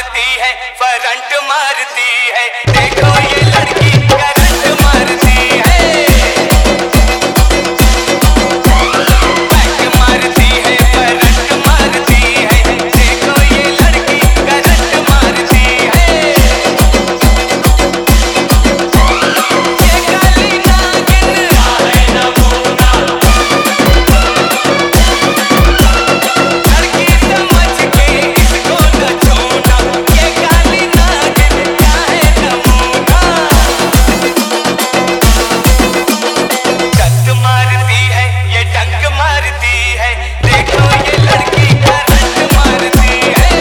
मारती है, करंट मारती है, देखो ये लड़की करंट मारती है, बैक मारती है, करंट मारती है, देखो ये लड़की करंट मारती है। ये काली नागिन है नमूना, लड़की समझ के इसको न छूना, ये काली नागिन क्या है नमूना। डंक मारती है, ये डंक मारती है, देखो ये लड़की करंट मारती है।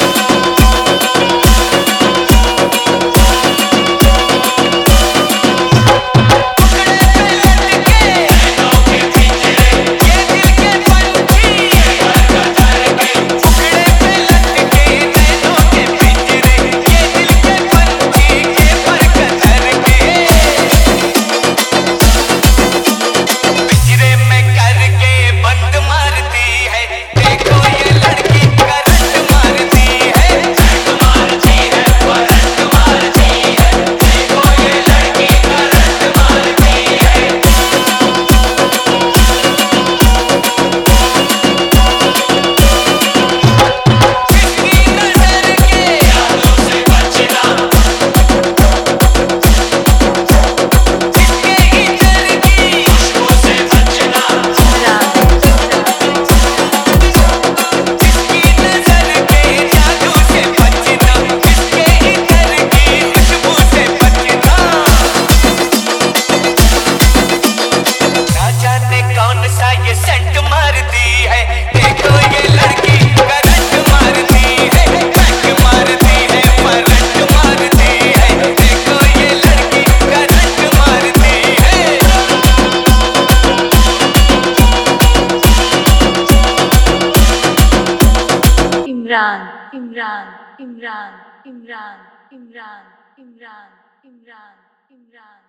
टुकड़े पे लटके नैनों के पिंजरे, ये दिल के पंछी पर कतर के, टुकड़े पे लटके नैनों के पिंजरे, ये दिल के पंछी के पर कतर के, पिंजरे में करके बंद मारती है, देखो ये लड़की करंट मारती है, करंट मारती है, करंट मारती है, देखो ये लड़की करंट मारती है। इसकी नजर के जादू से बचना, इसके इतर की खुशबू से बचना, इसकी नजर के जादू से बचना, इसके इतर की खुशबू से बचना। ना जाने कौन सा ये सेंट मारती है, देखो ये लड़की करंट मारती है, बैक मारती है, करंट मारती है, देखो ये लड़की करंट मारती है। इमरान इमरान इमरान इमरान इमरान इमरान इमरान इमरान